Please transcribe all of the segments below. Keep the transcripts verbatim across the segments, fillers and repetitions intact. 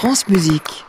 France Musique.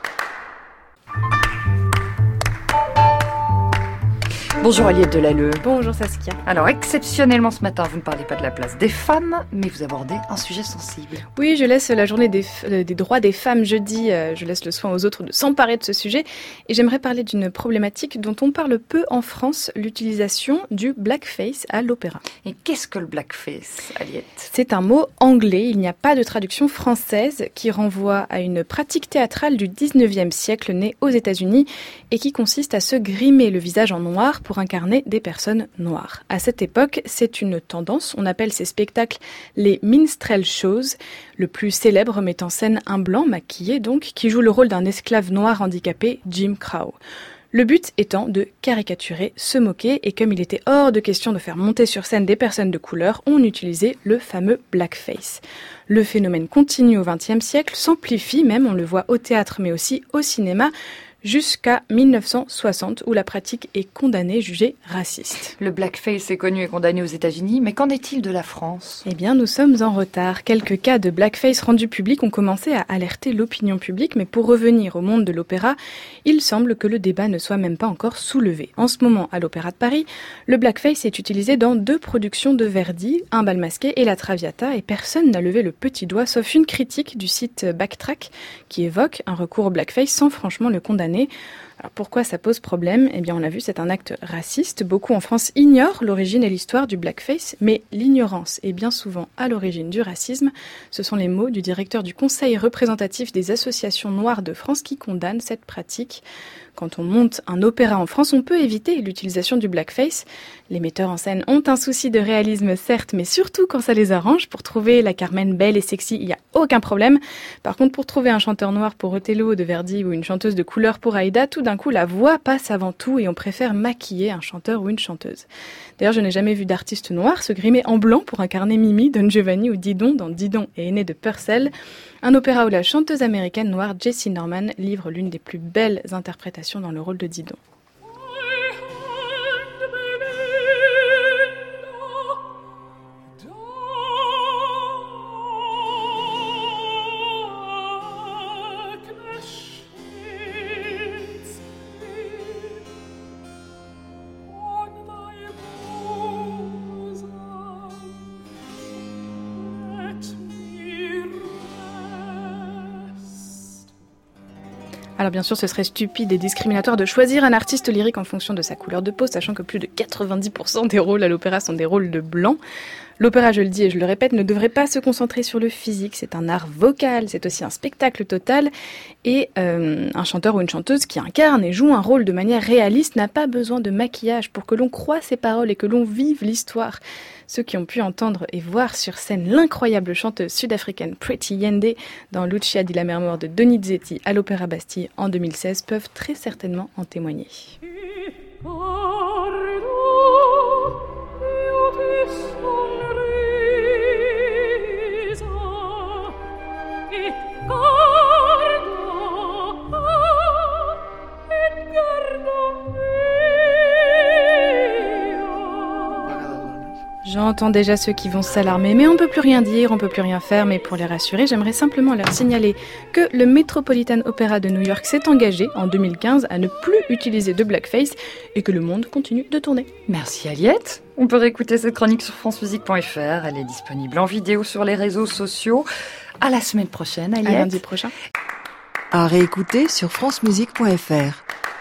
Bonjour Aliette Delalleux. Bonjour Saskia. Alors exceptionnellement ce matin, vous ne parlez pas de la place des femmes, mais vous abordez un sujet sensible. Oui, je laisse la journée des, f- des droits des femmes jeudi, euh, je laisse le soin aux autres de s'emparer de ce sujet. Et j'aimerais parler d'une problématique dont on parle peu en France, l'utilisation du blackface à l'opéra. Et qu'est-ce que le blackface, Aliette ? C'est un mot anglais, il n'y a pas de traduction française qui renvoie à une pratique théâtrale du dix-neuvième siècle née aux États-Unis et qui consiste à se grimer le visage en noir pour incarner des personnes noires. À cette époque, c'est une tendance. On appelle ces spectacles les minstrel shows. Le plus célèbre met en scène un blanc maquillé donc qui joue le rôle d'un esclave noir handicapé, Jim Crow. Le but étant de caricaturer, se moquer, et comme il était hors de question de faire monter sur scène des personnes de couleur, on utilisait le fameux blackface. Le phénomène continue au vingtième siècle, s'amplifie même, on le voit au théâtre mais aussi au cinéma, jusqu'à dix-neuf cent soixante, où la pratique est condamnée, jugée raciste. Le blackface est connu et condamné aux États-Unis, mais qu'en est-il de la France ? Eh bien, nous sommes en retard. Quelques cas de blackface rendus publics ont commencé à alerter l'opinion publique, mais pour revenir au monde de l'opéra, il semble que le débat ne soit même pas encore soulevé. En ce moment, à l'Opéra de Paris, le blackface est utilisé dans deux productions de Verdi, Un bal masqué et La Traviata, et personne n'a levé le petit doigt, sauf une critique du site Backtrack, qui évoque un recours au blackface sans franchement le condamner. Alors pourquoi ça pose problème ? Eh bien on l'a vu, c'est un acte raciste. Beaucoup en France ignorent l'origine et l'histoire du blackface, mais l'ignorance est bien souvent à l'origine du racisme. Ce sont les mots du directeur du Conseil représentatif des associations noires de France qui condamne cette pratique. Quand on monte un opéra en France, on peut éviter l'utilisation du blackface. Les metteurs en scène ont un souci de réalisme, certes, mais surtout quand ça les arrange. Pour trouver la Carmen belle et sexy, il n'y a aucun problème. Par contre, pour trouver un chanteur noir pour Othello de Verdi ou une chanteuse de couleur pour Aïda, tout d'un coup, la voix passe avant tout et on préfère maquiller un chanteur ou une chanteuse. D'ailleurs, je n'ai jamais vu d'artiste noir se grimer en blanc pour incarner Mimi, Don Giovanni ou Didon dans Didon et Aîné de Purcell. Un opéra où la chanteuse américaine noire Jessie Norman livre l'une des plus belles interprétations dans le rôle de Didon. Alors bien sûr, ce serait stupide et discriminatoire de choisir un artiste lyrique en fonction de sa couleur de peau, sachant que plus de quatre-vingt-dix pour cent des rôles à l'opéra sont des rôles de blanc. L'opéra, je le dis et je le répète, ne devrait pas se concentrer sur le physique. C'est un art vocal, c'est aussi un spectacle total. Et euh, un chanteur ou une chanteuse qui incarne et joue un rôle de manière réaliste n'a pas besoin de maquillage pour que l'on croie ses paroles et que l'on vive l'histoire. Ceux qui ont pu entendre et voir sur scène l'incroyable chanteuse sud-africaine Pretty Yende dans Lucia di Lammermoor de Donizetti à l'Opéra Bastille en deux mille seize peuvent très certainement en témoigner. J'entends déjà ceux qui vont s'alarmer, mais on peut plus rien dire, on peut plus rien faire, mais pour les rassurer, j'aimerais simplement leur signaler que le Metropolitan Opera de New York s'est engagé en deux mille quinze à ne plus utiliser de blackface et que le monde continue de tourner. Merci Aliette. On peut réécouter cette chronique sur francemusique point f r, elle est disponible en vidéo sur les réseaux sociaux. À la semaine prochaine Aliette. À lundi prochain. À réécouter sur francemusique point f r.